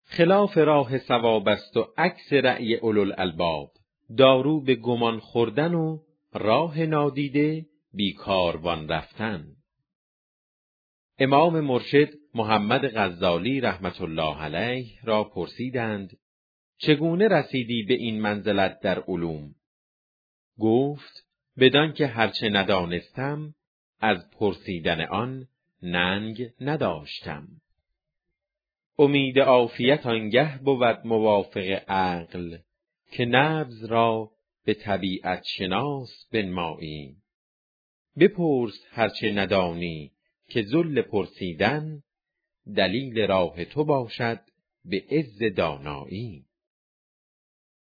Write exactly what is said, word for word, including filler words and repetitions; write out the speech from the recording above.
خلاف راه صواب است و عکس رأی اولوالالباب. دارو به گمان خوردن و راه نادیده بیکاروان رفتن. امام مرشد محمد غزالی رحمت الله علیه را پرسیدند چگونه رسیدی به این منزلت در علوم؟ گفت بدان که هرچه ندانستم از پرسیدن آن ننگ نداشتم. امید عافیت آنگه بود موافق عقل که نبض را به طبیعت شناس بنمایی. بپرس هرچه ندانی که ذل پرسیدن دلیل راه تو باشد به عز دانایی.